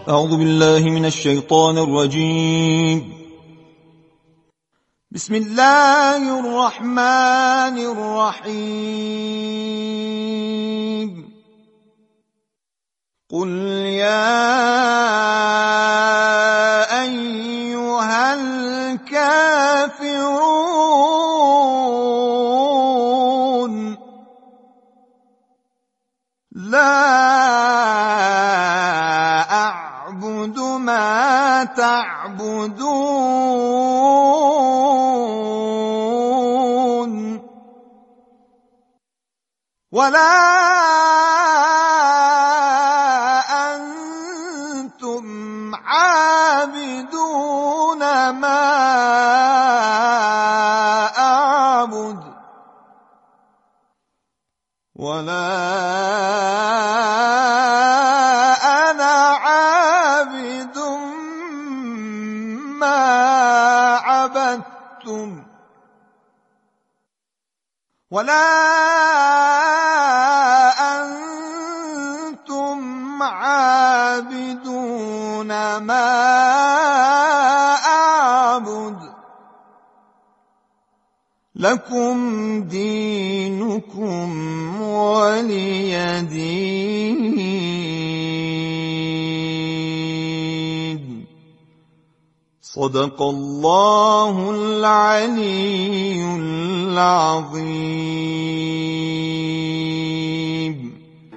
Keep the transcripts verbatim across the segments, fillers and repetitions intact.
اعوذ بالله من الشیطان الرجیم. بسم الله الرحمن الرحیم. قل یا ایها الكافرون لا اعبد ما تعبدون ولا انتم عابدون ما اعبد ولا انا عابد ما عبدتم ولا انتم عابدون ما اعبد لكم دينكم ولي دين. صدق الله العلي العظيم.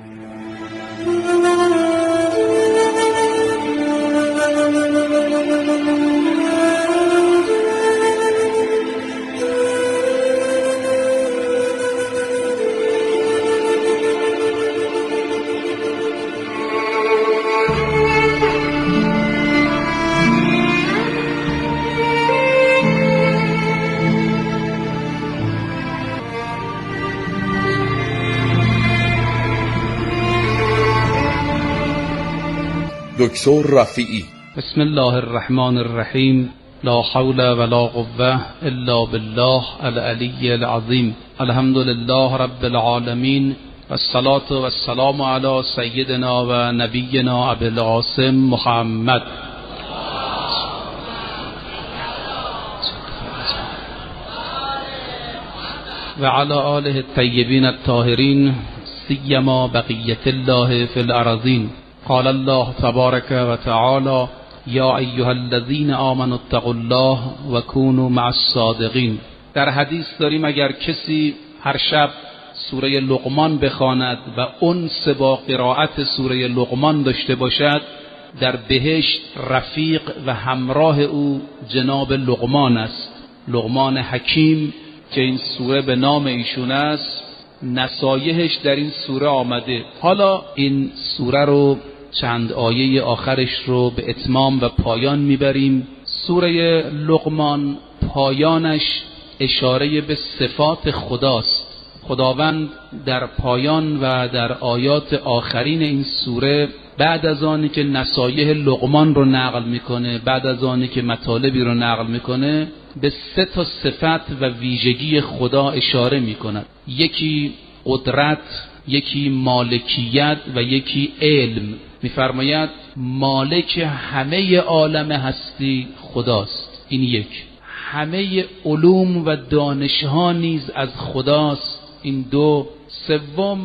دکتر رفیعی. بسم الله الرحمن الرحیم. لا حول ولا قوة الا بالله العلی العظیم. الحمد لله رب العالمین والصلاة والسلام علی سیدنا و نبینا ابی القاسم محمد و علی آله الطیبین الطاهرین سیما بقیة الله فی الارضین. قال الله تبارک و تعالی یا ایها الذین آمنوا اتقوا الله و کونوا مع الصادقین. در حدیث داریم اگر کسی هر شب سوره لقمان بخواند و انس با قرائت سوره لقمان داشته باشد، در بهشت رفیق و همراه او جناب لقمان است، لقمان حکیم که این سوره به نام ایشون است. نصایحش در این سوره آمده. حالا این سوره رو چند آیه آخرش رو به اتمام و پایان میبریم. سوره لقمان پایانش اشاره به صفات خداست. خداوند در پایان و در آیات آخرین این سوره بعد از آنی که نصایح لقمان رو نقل میکنه، بعد از آنی که مطالبی رو نقل میکنه، به سه تا صفت و ویژگی خدا اشاره میکند. یکی قدرت، یکی مالکیت و یکی علم. میفرماید مالک همه عالم هستی خداست، این یک. همه علوم و دانشها نیز از خداست، این دو. سوم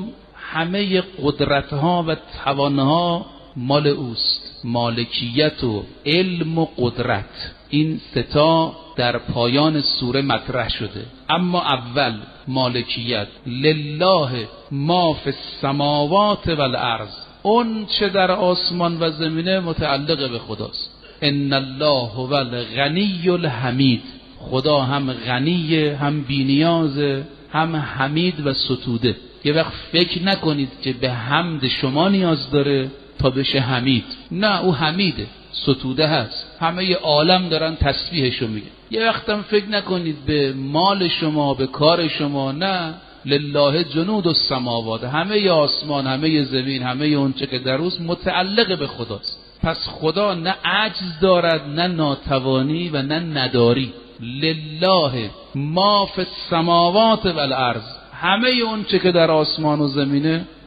همه قدرتها و توانها مال اوست، مالکیت و علم و قدرت. این ستا در پایان سوره مطرح شده. اما اول مالکیت، لله ما فی السماوات والارض، اون چه در آسمان و زمینه متعلق به خداست. ان الله هو الغنی الحمید، خدا هم غنیه، هم بی‌نیازه، هم حمید و ستوده. یه وقت فکر نکنید که به حمد شما نیاز داره تا بشه حمید. نه، او حمیده، ستوده هست، همه عالم دارن تسبیحشو میگن. یه وقت هم فکر نکنید به مال شما، به کار شما. نه، لله جنود السماوات، همه آسمان، همه زمین، همه اون چه که در روز متعلق به خداست. پس خدا نه عجز دارد، نه ناتوانی و نه نداری. لله ما فی السماوات والارض، همه اون چه که در آسمان و زمینه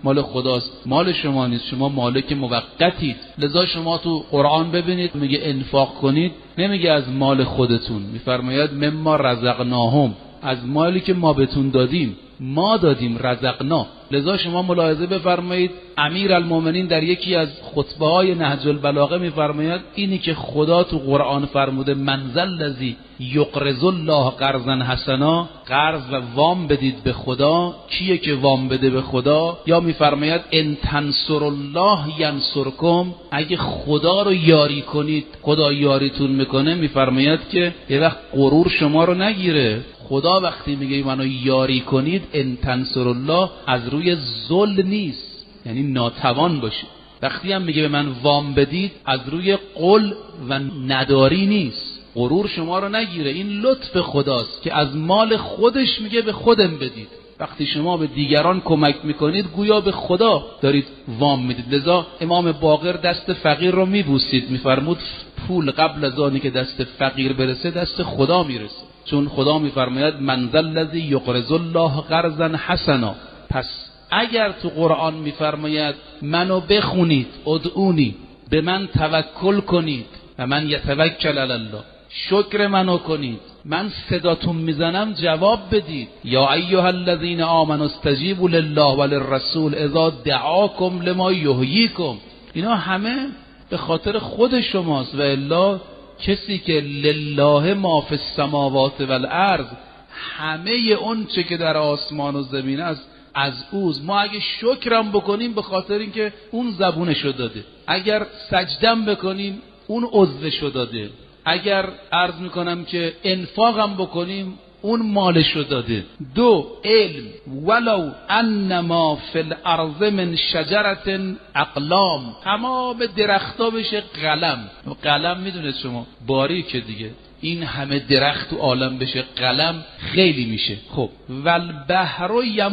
مال خداست، مال شما نیست، شما مالک موقتید. لذا شما تو قرآن ببینید میگه انفاق کنید، نمیگه از مال خودتون، میفرماید مما رزقناهم، از مالی که ما بهتون دادیم، ما دادیم، رزقنا. لذا شما ملاحظه بفرمایید امیرالمومنین در یکی از خطبه های نهج البلاغه میفرماید اینی که خدا تو قرآن فرموده من ذا الذی یقرض الله قرضا حسنا، قرض و وام بدید به خدا، کیه که وام بده به خدا؟ یا میفرماید ان تنصر الله ینصرکم، اگه خدا رو یاری کنید خدا یاریتون میکنه. میفرماید که یه وقت غرور شما رو نگیره. خدا وقتی میگه منو یاری کنید، ان تنصر الله از روی ذل نیست، یعنی ناتوان باشید. وقتی هم میگه به من وام بدید، از روی قل و نداری نیست، غرور شما رو نگیره. این لطف خداست که از مال خودش میگه به خودم بدید. وقتی شما به دیگران کمک میکنید گویا به خدا دارید وام میدید. لذا امام باقر دست فقیر رو میبوسید، میفرمود پول قبل از آنی که دست فقیر برسه دست خدا میرسه، چون خدا میفرماید من ذا الذی یقرض الله قرضا حسنا. پس اگر تو قرآن میفرماید منو بخونید، ادعونی، به من توکل کنید و من یتوکل علی الله، شکر منو کنید، من صداتون میزنم جواب بدید. یا ایها الذین آمنوا استجیبوا لله وللرسول اذا دعاکم لما یحییکم. اینا همه به خاطر خود شماست، و الا کسی که لله ما فی السماوات والارض، همه اون چه که در آسمان و زمین است از اوست. ما اگه شکرم بکنیم به خاطر اینکه اون زبونشو داده، اگر سجدم بکنیم اون عضوشو داده، اگر عرض میکنم که انفاقم بکنیم اون مالشو داده. دو، علم، ولو انما فی الارض من شجرة اقلام، تمام درختا بشه قلم. قلم میدونید شما باریکه دیگه، این همه درخت تو عالم بشه قلم خیلی میشه. خب والبحر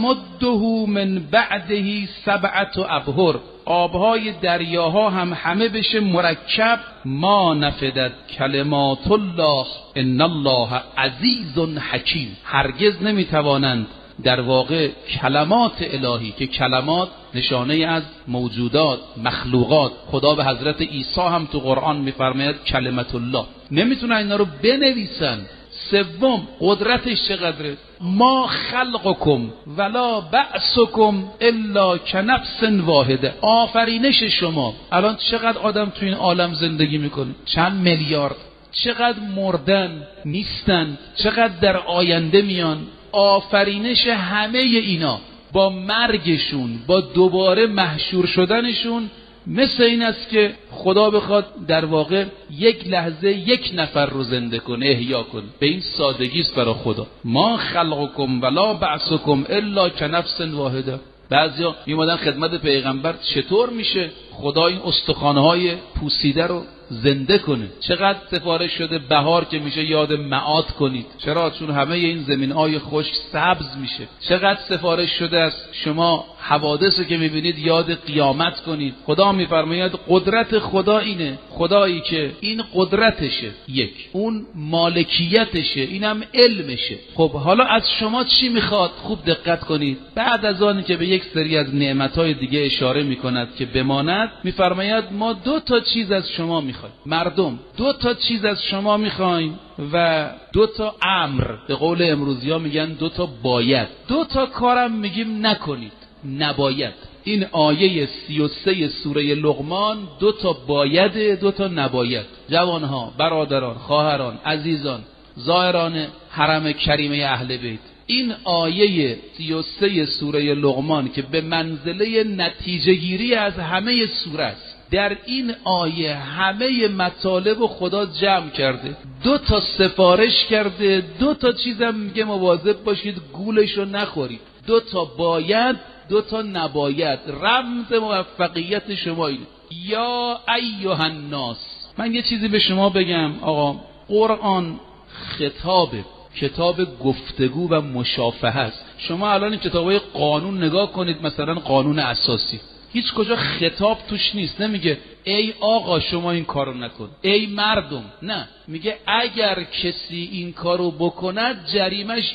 یمده من بعده سبعة ابحر، آبهای دریاها هم همه بشه مرکب. ما نفدت کلمات الله ان الله عزیز حکیم، هرگز نمیتوانند در واقع کلمات الهی، که کلمات نشانه از موجودات، مخلوقات، خدا به حضرت عیسی هم تو قرآن میفرماید کلمت الله، نمیتونن اینا رو بنویسن. سوم، قدرتش چقدره؟ ما خلقکم ولا بعثکم الا کنفس واحده، آفرینش شما. الان چقدر آدم تو این عالم زندگی میکنه؟ چند میلیارد. چقدر مردن نیستن، چقدر در آینده میان. آفرینش همه اینا با مرگشون، با دوباره محشور شدنشون، مثل این است که خدا بخواد در واقع یک لحظه یک نفر رو زنده کنه، احیا کنه. به این سادگی است برای خدا. ما خلقکم ولا بعثکم الا کنفس واحده. بعضیا میومدن خدمت پیغمبر چطور میشه خدا این استخوان‌های پوسیده رو زنده کنه؟ چقدر سفارش شده بهار که میشه یاد معاد کنید. چرا؟ چون همه این زمین‌های خشک سبز میشه. چقدر سفارش شده از شما حوادث که میبینید یاد قیامت کنید. خدا میفرماید قدرت خدا اینه، خدایی که این قدرتشه، یک، اون مالکیتشه، اینم علمشه. خب حالا از شما چی میخواد؟ خوب دقت کنید. بعد از آن که به یک سری از نعمت‌های دیگه اشاره میکند که بماند، میفرماید ما دو تا چیز از شما میخوایم. مردم دو تا چیز از شما میخوایم و دو تا امر، به قول امروزی ها میگن دو تا باید. دو تا کارم میگیم نکنید، نباید. این آیه سی و سه سوره لقمان دو تا باید، دو تا نباید. جوانها، برادران، خواهران، عزیزان، زائران حرم کریمه اهل بیت، این آیه سی و سه سوره لقمان که به منزله نتیجه گیری از همه سوره است، در این آیه همه مطالب خدا جمع کرده، دو تا سفارش کرده، دو تا چیزم میگه مواظب باشید گولشو نخورید. دو تا باید، دو تا نباید. رمز موفقیت شما اینه. یا ایها الناس، من یه چیزی به شما بگم آقا، قرآن خطابه، کتاب گفتگو و مشافهه است. شما الان این کتابای قانون نگاه کنید، مثلا قانون اساسی، هیچ کجا خطاب توش نیست. نمیگه ای آقا شما این کارو نکن، ای مردم، نه، میگه اگر کسی این کارو بکند جریمش اینه.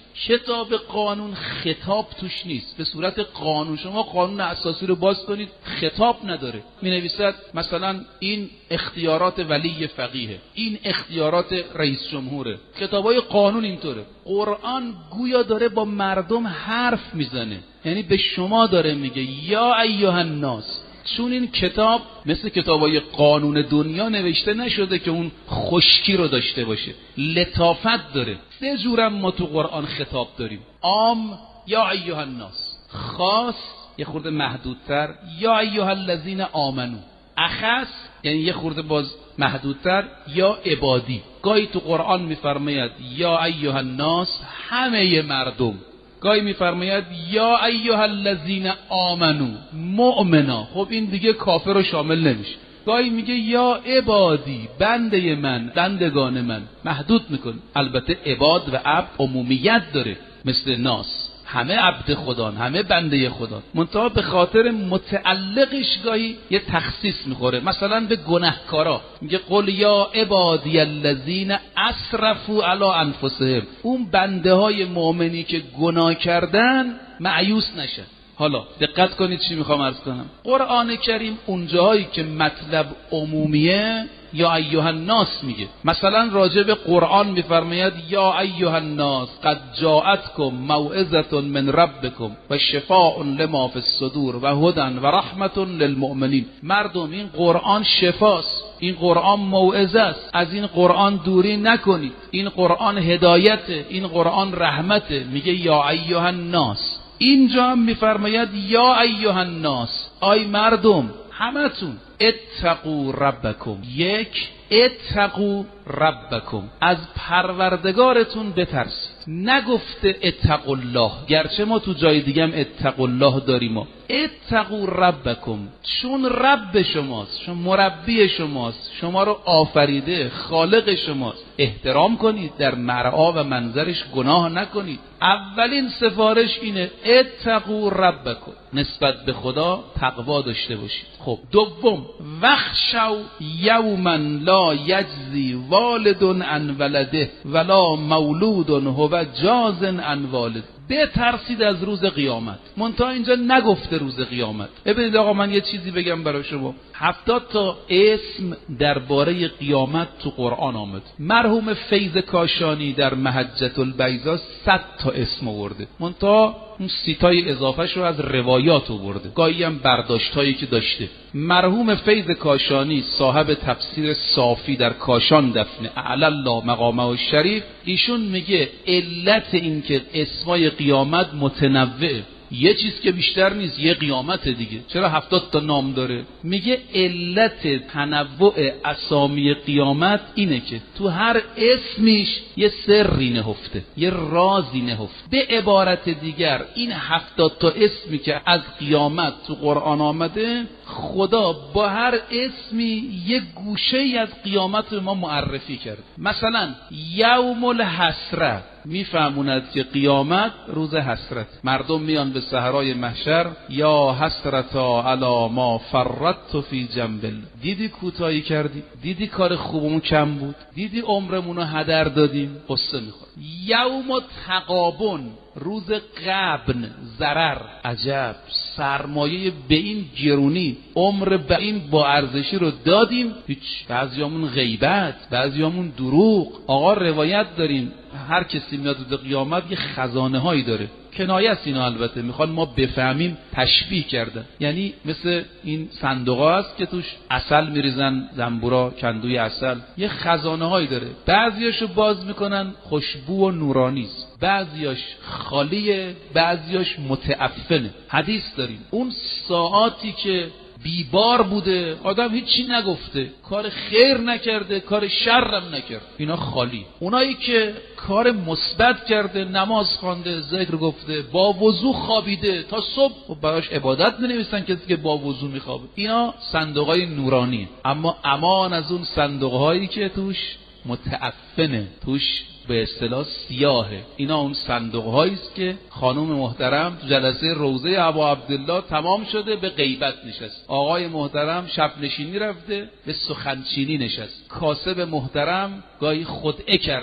کتاب قانون خطاب توش نیست به صورت قانون. شما قانون اساسی رو باز کنید خطاب نداره. می نویسد مثلا این اختیارات ولی فقیه، این اختیارات رئیس جمهوره. کتابای قانون اینطوره. قرآن گویا داره با مردم حرف میزنه، یعنی به شما داره میگه یا ایها الناس. چون این کتاب مثل کتابای قانون دنیا نوشته نشده که اون خشکی رو داشته باشه، لطافت داره. سه جورم ما تو قرآن خطاب داریم: عام یا ایها الناس، خاص یه خورده محدودتر یا ایها الذین آمنو، اخص یعنی یه خورده باز محدودتر یا عبادی. گاهی تو قرآن میفرماید یا ایها الناس همه مردم، گاهی میفرماید یا ایها الذین آمنو مؤمنا، خب این دیگه کافر رو شامل نمیشه. گاهی میگه یا عبادی بنده من، بندگان من، محدود میکن. البته عباد و عبد عمومیت داره مثل ناس، همه عبد خدان، همه بنده خدان، منتها به خاطر متعلقش گاهی یه تخصیص میخوره. مثلا به گناهکارا میگه قل یا عبادی الذین اسرفوا علی انفسهم، اون بنده های مؤمنی که گناه کردن مایوس نشن. حالا دقت کنید چی میخوام عرض کنم. قرآن کریم اونجایی که مطلب عمومیه یا ایها الناس میگه. مثلا راجع به قرآن میفرماید یا ایها الناس قد جاءتکم موعظة من ربکم و شفاء لما فی الصدور و هدی و رحمة للمؤمنین. مردم این قرآن شفاست، این قرآن موعظه است، از این قرآن دوری نکنید، این قرآن هدایته، این قرآن رحمته. میگه یا ایها الناس. اینجا هم میفرماید یا ایها الناس، آی مردم همتون، اتقوا ربکم. یک، اتقوا ربکم، از پروردگارتون بترسید. نگفته اتقوا الله، گرچه ما تو جای دیگه هم اتقوا الله داریم. ما اتقوا ربکم، چون رب شماست، چون مربی شماست، شما رو آفریده، خالق شماست. احترام کنید، در مرعا و منظرش گناه نکنید. اولین سفارش اینه اتقوا ربکم، نسبت به خدا تقوا داشته باشید. خب دوم، وخشوا یوما لا یجزی والد عن ولده ولا مولود هو جاز عن والد. بترسید از روز قیامت. منتها اینجا نگفته روز قیامت. ببینید آقا من یه چیزی بگم برای شما. هفتاد تا اسم درباره قیامت تو قرآن آمد. مرحوم فیض کاشانی در محجة البیضا صد تا اسم آورده. منتها اون سیتای اضافهش رو از روایات آورده، گاهی هم برداشتایی که داشته. مرحوم فیض کاشانی صاحب تفسیر صافی در کاشان دفنه اعلی الله مقامه و شریف، ایشون میگه علت این که اسمای قیامت متنوعه، یه چیز که بیشتر نیست، یه قیامت دیگه. چرا هفتاد تا نام داره؟ میگه علت تنوع اسامی قیامت اینه که تو هر اسمیش یه سری نهفته، یه رازی نهفته. به عبارت دیگر این هفتاد تا اسمی که از قیامت تو قرآن آمده، خدا با هر اسمی یه گوشه ای از قیامت رو ما معرفی کرد. مثلا یوم الحسره میفهموند که قیامت روز حسرت. مردم میان به صحرای محشر، یا حسرتا علی ما فرطت فی جنب الله. دیدی کوتاهی کردی، دیدی کار خوبمون کم بود، دیدی عمرمون رو هدر دادیم، قصه میخوره. یوم تغابن، روز غبن، ضرر. عجب، سرمایه به این گرونی، عمر به این با ارزشی رو دادیم، هیچ. بعضیامون غیبت، بعضیامون دروغ. آقا روایت داریم هر کسی میاد روز قیامت یه خزانه هایی داره. کنایه است اینا، البته میخوان ما بفهمیم، تشبیه کردن. یعنی مثل این صندوق ها است که توش عسل میریزن، زنبورا، کندوی عسل، یه خزانه هایی داره. بعضیاشو باز میکنن خوشبو و نورانی است، بعضیاش خالیه، بعضیاش متعفنه. حدیث داریم اون ساعاتی که بیبار بوده، آدم هیچی نگفته، کار خیر نکرده، کار شرم نکرده، اینا خالی. اونایی که کار مثبت کرده، نماز خوانده، ذکر گفته، با وضو خوابیده تا صبح، و براش عبادت می‌نویسن کسی که با وضو میخوابه، اینا صندوقای نورانی. اما امان از اون صندوقهایی که توش متعفنه، توش به اصطلاح سیاهه. اینا اون صندوق هایی است که خانم محترم تو جلسه روضه ابا عبدالله تمام شده، به غیبت نشست. آقای محترم شب نشینی رفته، به سخنچینی نشست. کاسب محترم گاهی خدعه کرده،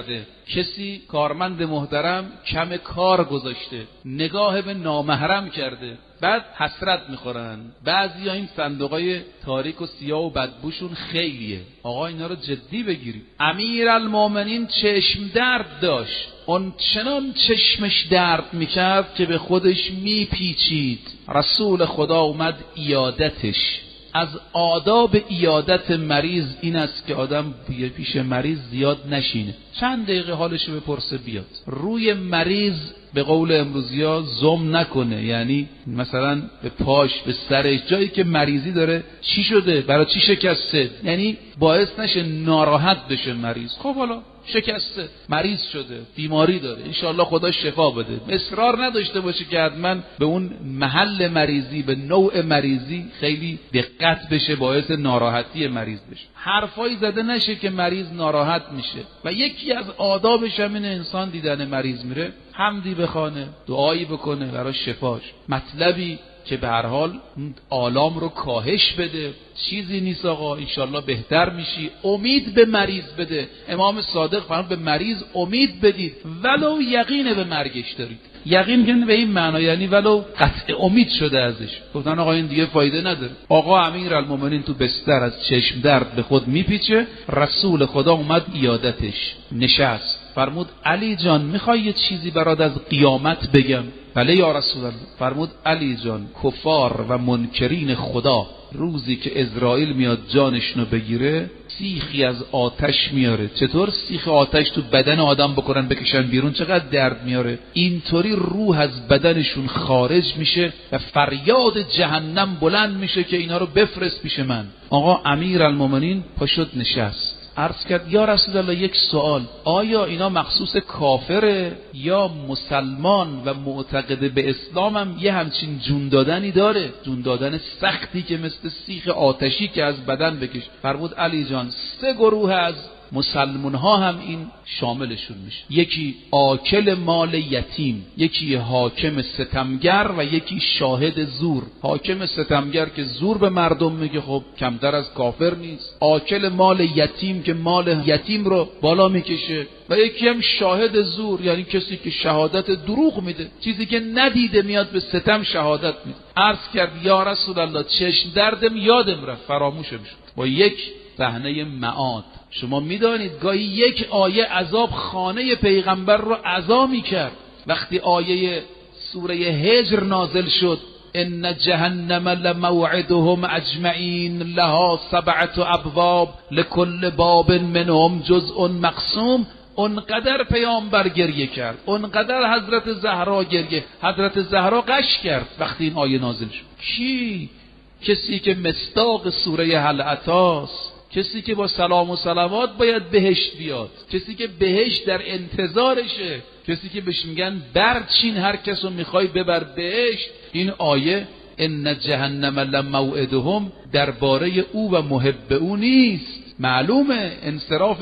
کسی کارمند محترم کم کار گذاشته، نگاه به نامحرم کرده، بعد حسرت میخورن. بعضی ها این صندوقای تاریک و سیاه و بدبوشون خیلیه. آقا اینا رو جدی بگیرید. امیرالمومنین چشم درد داشت، اون چنان چشمش درد میکرد که به خودش میپیچید. رسول خدا اومد ایادتش. از آداب ایادت مریض این است که آدم پیش مریض زیاد نشینه، چند دقیقه حالشو بپرسه بیاد. روی مریض به قول امروزیا زم نکنه، یعنی مثلا به پاش، به سرش، جایی که مریضی داره چی شده، برای چی شکسته، یعنی باعث نشه ناراحت بشه مریض. خب حالا شکسته، مریض شده، بیماری داره، انشالله خدا شفا بده. اصرار نداشته باشه که حتما به اون محل مریضی، به نوع مریضی خیلی دقت بشه، باعث ناراحتی مریض بشه. حرفایی زده نشه که مریض ناراحت میشه. و یکی از آدابش همین انسان دیدن مریض میره حمدی بخونه، دعایی بکنه برای شفاش، مطلبی که به هر حال آلام رو کاهش بده. چیزی نیست آقا، انشالله بهتر میشی. امید به مریض بده. امام صادق فرمود به مریض امید بدید ولو یقین به مرگش دارید. یقین کنه به این معنا یعنی ولو قطع امید شده ازش. گفتن آقا این دیگه فایده نداره. آقا امیرالمومنین تو بستر از چشم درد به خود میپیچه، رسول خدا اومد ایادتش، نشست، فرمود علی جان میخوای یه چیزی برات از قیامت بگم؟ بله یا رسول الله. فرمود علی جان، کفار و منکرین خدا روزی که عزرائیل میاد جانشونو بگیره سیخی از آتش میاره. چطور سیخ آتش تو بدن آدم بکنن بکشن بیرون چقدر درد میاره، اینطوری روح از بدنشون خارج میشه و فریاد جهنم بلند میشه که اینا رو بفرست پیش من. آقا امیرالمومنین پاشد نشست، عرض کرد یا رسول الله یک سوال، آیا اینا مخصوص کافره یا مسلمان و معتقد به اسلام هم یه همچین جون دادنی داره، جون دادن سختی که مثل سیخ آتشی که از بدن بکش؟ فرمود علی جان سه گروه از مسلمان ها هم این شاملشون میشه، یکی آکل مال یتیم، یکی حاکم ستمگر و یکی شاهد زور. حاکم ستمگر که زور به مردم میگه خب کمتر از کافر نیست، آکل مال یتیم که مال یتیم رو بالا میکشه، و یکی هم شاهد زور یعنی کسی که شهادت دروغ میده، چیزی که ندیده میاد به ستم شهادت میده. عرض کرد یا رسول الله چشم دردم یادم رفت، فراموشم شد. با یک صحنه معاد، شما میدانید گاهی یک آیه عذاب خانه پیغمبر رو عذا میکرد. وقتی آیه سوره هجر نازل شد ان جهنم لموعدهم اجمعین لها سبعة ابواب لكل باب منهم جزء مقسوم. اونقدر پیامبر گریه کرد، اونقدر حضرت زهرا گریه، حضرت زهرا غش کرد وقتی این آیه نازل شد. کی؟ کسی که مصداق سوره هل اتاست، کسی که با سلام و صلوات باید بهشت بیاد، کسی که بهشت در انتظارشه، کسی که بهش میگن برچین هر کس رو میخوای ببر بهشت. این آیه ان جهنم لموعدهم درباره او و محب او نیست، معلومه انصراف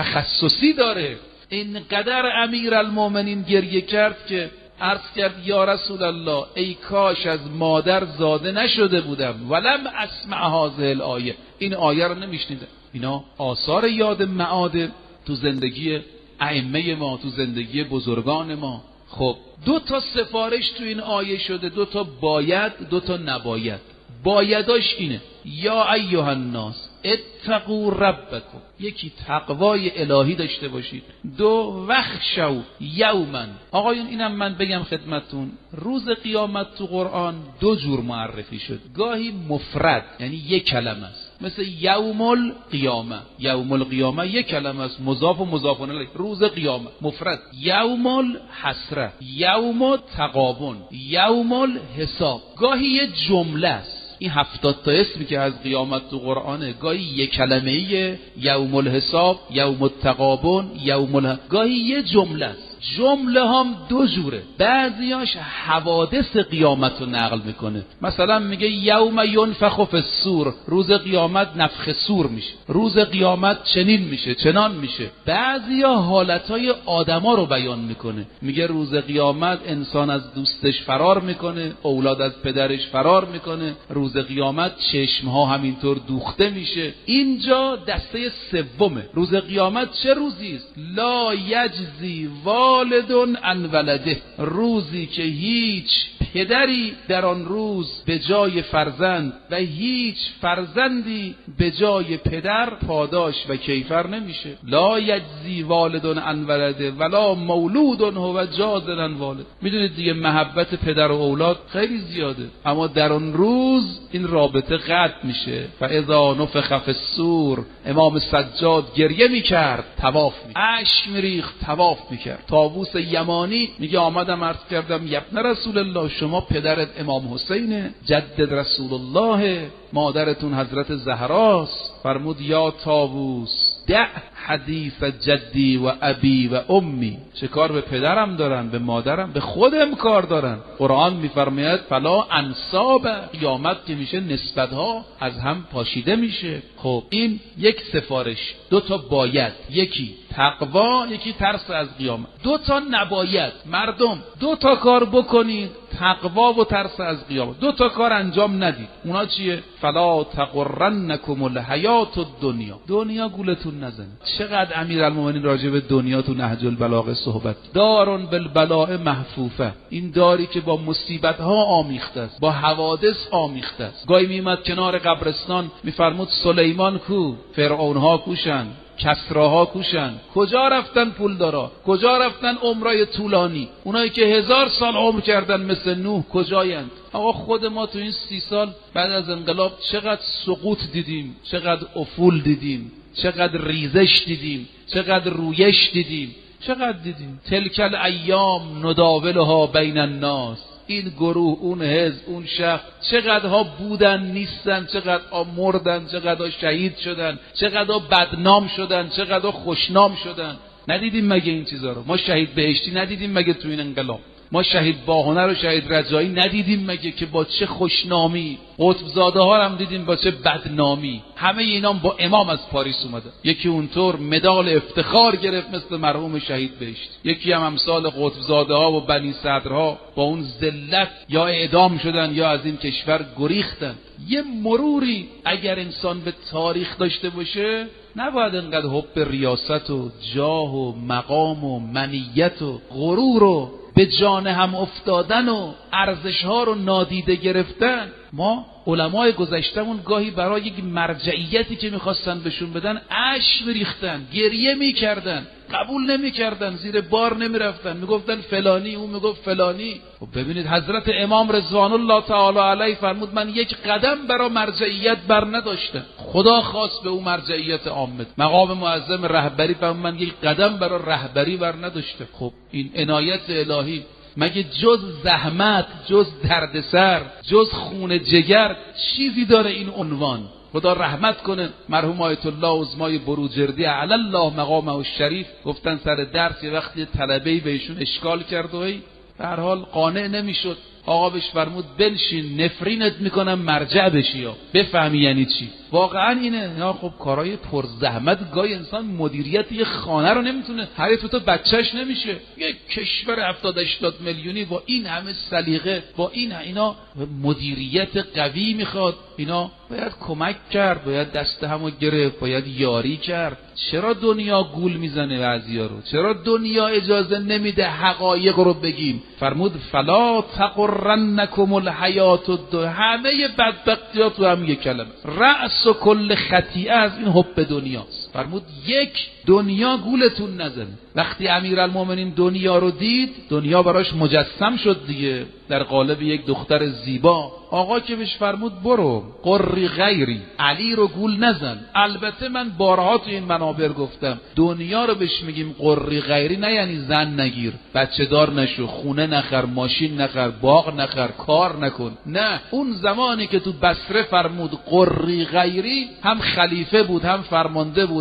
تخصصی داره. اینقدر امیرالمومنین گریه کرد که عرض کرد یا رسول الله ای کاش از مادر زاده نشده بودم ولم اسمع هذه الآیه، این آیه رو نمیشنیدم. اینا آثار یاد معاد تو زندگی ائمه ما، تو زندگی بزرگان ما. خب دو تا سفارش تو این آیه شده، دو تا باید، دو تا نباید. بایداش اینه یا ایها الناس اتقوا ربکم، یکی تقوای الهی داشته باشید. دو وخشوا یوما. آقایون اینم من بگم خدمتون، روز قیامت تو قرآن دو جور معرفی شد. گاهی مفرد یعنی یک کلمه است، مثل یوم القیامه. یوم القیامه یک کلمه است، مضاف و مضاف الیه. روز قیامت مفرد. یوم الحسره، یوم التغابن، یوم الحساب. گاهی یه جمله است. این هفتاد تا اسمی که از قیامت تو قرآنه گاهی یک کلمه‌ایه، یوم الحساب، یوم التغابن، یوم اله، گاهی یه جمله است. جمله هم دو جوره. بعضیاش حوادث قیامت رو نقل میکنه، مثلا میگه یوم ینفخ فی الصور، روز قیامت نفخ صور میشه، روز قیامت چنین میشه چنان میشه. بعضیا حالتهای آدما رو بیان میکنه، میگه روز قیامت انسان از دوستش فرار میکنه، اولاد از پدرش فرار میکنه، روز قیامت چشمها همینطور دوخته میشه. اینجا دسته سومه. روز قیامت چه روزی است؟ لا یجزی والد عن ولده، روزی که هیچ پدری در آن روز به جای فرزند و هیچ فرزندی به جای پدر پاداش و کیفر نمیشه. لا یجزی والد عن ولده ولا مولود هو جاز عن والد. میدونید دیگه محبت پدر و اولاد خیلی زیاده، اما در آن روز این رابطه قطع میشه. فاذا نفخ فی الصور، امام سجاد گریه میکرد، طواف میکرد، اشک میریخت، طواف میکرد. طاووس یمانی میگه آمدم عرض کردم یبن رسول الله، شما پدرت امام حسینه، جدد رسول الله، مادرتون حضرت زهراست. فرمود یا طاووس دع حدیث جدی و ابی و امی، چه کار به پدرم دارن، به مادرم، به خودم کار دارن. قرآن میفرماید فلا انساب، قیامت که میشه نسبتها از هم پاشیده میشه. خب این یک سفارش، دو تا باید، یکی تقوا، یکی ترس از قیامت. دو تا نباید. مردم دو تا کار بکنید، تقوا و ترس از قیامت، دو تا کار انجام ندید. اونا چیه؟ فلا تغرنکم الحیات الدنیا، دنیا گولتون نزنه. چقدر امیرالمومنین راجع به دنیا تو نهج البلاغه صحبت، دارون بالبلاء محفوفه، این داری که با مصیبت ها آمیخته است، با حوادث آمیخته است. گاهی میمد کنار قبرستان میفرمود سلیمان کو، فرعون ها کوشن، کسراها کوشن، کجا رفتن پولدارا، کجا رفتن عمرای طولانی، اونایی که هزار سال عمر کردن مثل نوح کجایند؟ آقا خود ما تو این سی سال بعد از انقلاب چقدر سقوط دیدیم، چقدر افول دیدیم، چقدر ریزش دیدیم، چقدر رویش دیدیم، چقدر دیدیم. تلکل ایام نداولها بین الناس، این گروه، اون حزب، اون شخص، چقدرها بودن نیستن، چقدرها مردن، چقدرها شهید شدن، چقدرها بدنام شدن، چقدرها خوشنام شدن. ندیدیم مگه این چیزا رو؟ ما شهید بهشتی ندیدیم مگه تو این انقلاب؟ ما شهید باهنر و شهید رجایی ندیدیم مگه که با چه خوشنامی؟ قطب زاده ها هم دیدیم با چه بدنامی. همه اینا با امام از پاریس اومدن، یکی اونطور مدال افتخار گرفت مثل مرحوم شهید بهشتی، یکی هم امثال قطب زاده ها و بنی صدرها با اون ذلت یا اعدام شدن یا از این کشور گریختن. یه مروری اگر انسان به تاریخ داشته باشه، نباید انقدر حب ریاست و جاه و مقام و منیت و غرور و به جان هم افتادن و ارزش ها رو نادیده گرفتن. ما علمای گذشتمون گاهی برای یک مرجعیتی که میخواستن بهشون بدن اشک میریختن، گریه میکردن، قبول نمیکردن، زیر بار نمیرفتن، میگفتن فلانی، اون میگفت فلانی. خب ببینید حضرت امام رضوان الله تعالی علیه فرمود من یک قدم برای مرجعیت بر نداشتم، خدا خواست به اون مرجعیت عامه، مقام معظم رهبری فرمود من یک قدم برای رهبری بر نداشتم. خب این عنایت الهی مگه جز زحمت، جز دردسر، جز خون جگر چیزی داره این عنوان؟ خدا رحمت کنه مرحوم آیت الله عظمای بروجردی علی الله مقامه الشریف، گفتن سر درس یه وقتی طلبه‌ای بهشون اشکال کرد و ای به هر حال قانع نمیشد، آقا بهش فرمود بنشین نفرینت میکنم مرجع بشی یا بفهمی یعنی چی. واقعا اینه. یا خب کارهای پر زحمت، گاهی انسان مدیریت یه خانه رو نمیتونه، حریف تو بچهش نمیشه. یک کشور هفتاد هشتاد میلیونی با این همه سلیقه، با این اینا مدیریت قوی میخواد، اینا باید کمک کرد، باید دست همو گرفت، باید یاری کرد. چرا دنیا گول میزنه بعضیا رو؟ چرا دنیا اجازه نمیده حقایق رو بگیم؟ فرمود فلا تغرنکم الحیات الدنیا، همه بدبختی‌ها تو هم یک کلمه، رأس و کل خطیئه از این حب دنیاست. فرمود یک، دنیا گولتون نزنه. وقتی امیرالمومنین دنیا رو دید، دنیا براش مجسم شد دیگه در قالب یک دختر زیبا. آقا که بهش فرمود برو قری غیری، علی رو گول نزن. البته من بارها تو این منابر گفتم دنیا رو بهش میگیم قری غیری نه یعنی زن نگیر، بچه دار نشو، خونه نخر، ماشین نخر، باغ نخر، کار نکن. نه، اون زمانی که تو بصره فرمود قری غیری، هم خلیفه بود، هم فرمانده بود،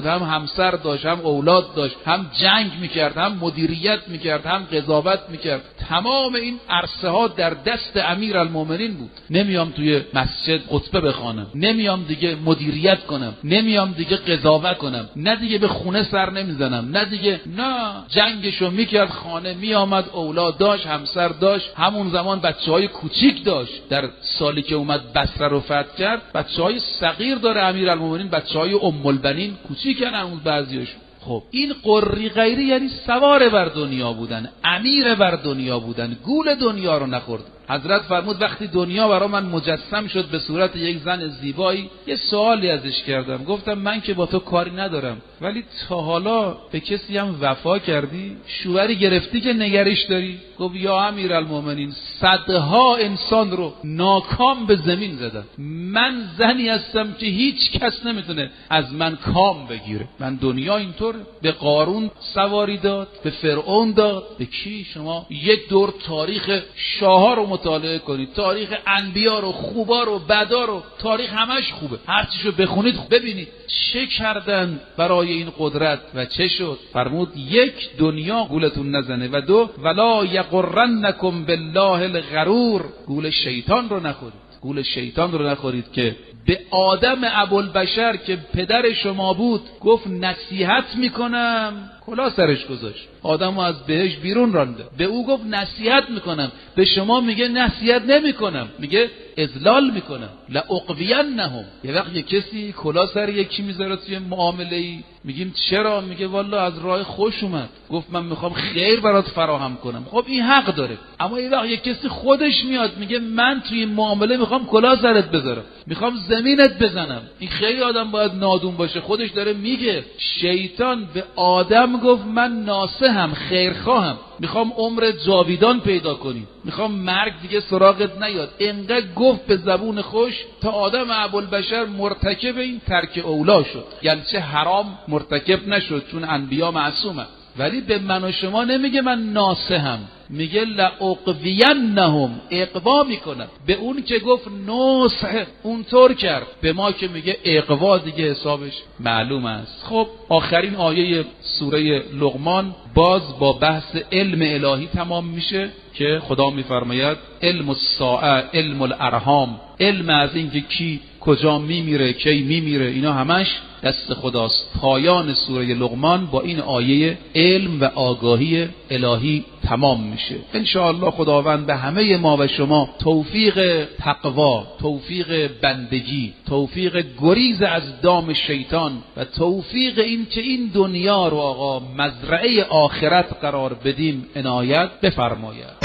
بود، هم همسر داشت، هم اولاد داشت، هم جنگ میکرد، هم مدیریت میکرد، هم قضاوت میکرد. تمام این عرصه ها در دست امیرالمومنین بود. نمیام توی مسجد خطبه بخوانم، نمیام دیگه مدیریت کنم، نمیام دیگه قضاوت کنم، نه دیگه به خونه سر نمیزنم، نه دیگه، نه، جنگشو میکرد، خانه میآمد، اولاد داشت، همسر داشت. همون زمان بچهای کوچیک داشت. در سالی که اومد بصره رو فتح کرد بچهای صغیر داره امیرالمومنین، بچهای ام البنین کوچیکن اون بعضیاشون. خب این قری غیری یعنی سوار بر دنیا بودن، امیر بر دنیا بودن، گول دنیا رو نخورد. حضرت فرمود وقتی دنیا برای من مجسم شد به صورت یک زن زیبایی، یه سوالی ازش کردم، گفتم من که با تو کاری ندارم، ولی تا حالا به کسی هم وفا کردی؟ شوهری گرفتی که نگرش داری؟ گفت یا امیرالمومنین صدها انسان رو ناکام به زمین زدم، من زنی هستم که هیچ کس نمیتونه از من کام بگیره. من دنیا اینطور به قارون سواری داد، به فرعون داد، به کی؟ شما یک دور تاریخ شاه‌ها رو مطالعه کنید، تاریخ انبیا رو، خوبا رو، بدا رو، تاریخ همش خوبه، هر چیشو بخونید ببینید چه کردن برای این قدرت و چه شد. فرمود یک، دنیا گولتون نزنه، و دو، ولا یغرنکم بالله الغرور، گول شیطان رو نخورید، گول شیطان رو نخورید که به آدم ابوالبشر که پدر شما بود گفت نصیحت میکنم، کلا سرش گذاشت، آدمو از بهش بیرون رانده. به او گفت نصیحت میکنم، به شما میگه نصیحت نمیکنم، میگه اذلال میکنم. لاقوینهم. یه وقت یه کسی کلا سر یکی میذاره توی معامله ای، میگیم چرا؟ میگه والا از راه خوش اومد، گفت من میخوام خیر برات فراهم کنم. خب این حق داره. اما یه وقت یه کسی خودش میاد میگه من توی این معامله میخوام کلا سرت بذارم، میخوام زمینت بزنم، این خیلی آدم باید نادون باشه. خودش داره میگه. شیطان به آدم گفت من ناصحم، خیرخواهم، میخوام عمر جاویدان پیدا کنی، میخوام مرگ دیگه سراغت نیاد. اینقدر گفت به زبون خوش تا آدم ابوالبشر مرتکب این ترک اولا شد، یعنی چه حرام مرتکب نشد چون انبیا معصومه. ولی به من و شما نمیگه من ناصحم، میگه لاقوینهم، اقوا میکنم. به اون که گفت نصح اونطور کرد، به ما که میگه اقوا دیگه حسابش معلوم است. خب آخرین آیه سوره لقمان باز با بحث علم الهی تمام میشه که خدا میفرماید علم الساعه، علم الارحام، علم از این که کی کجا میمیره، کی میمیره، اینا همش دست خداست. پایان سوره لقمان با این آیه علم و آگاهی الهی تمام میشه. انشاءالله خداوند به همه ما و شما توفیق تقوا، توفیق بندگی، توفیق گریز از دام شیطان و توفیق این که این دنیا رو آقا مزرعه آخرت قرار بدیم عنایت بفرماید.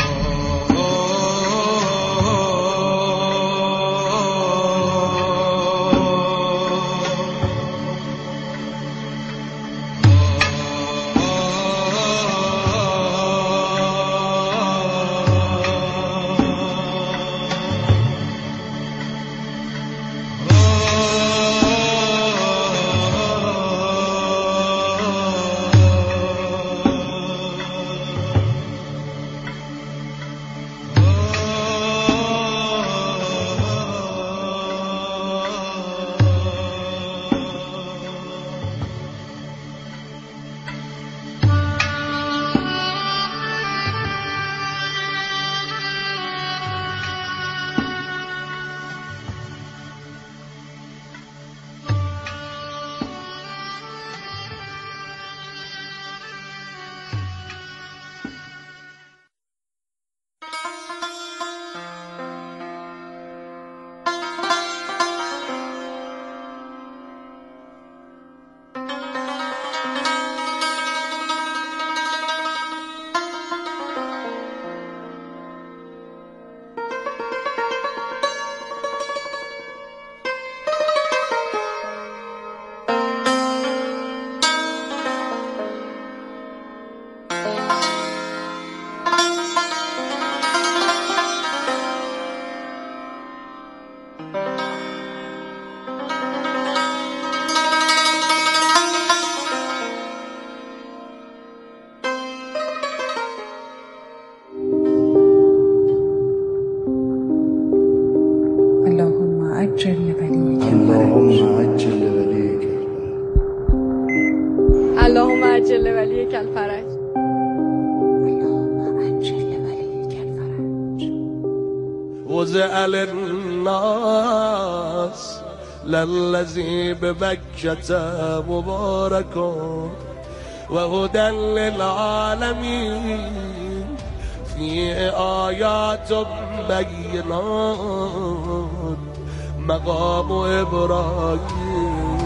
الفرج. وزع للناس للذي بمكة مبارك وهدى للعالمين فيه آيات بينات مقام إبراهيم.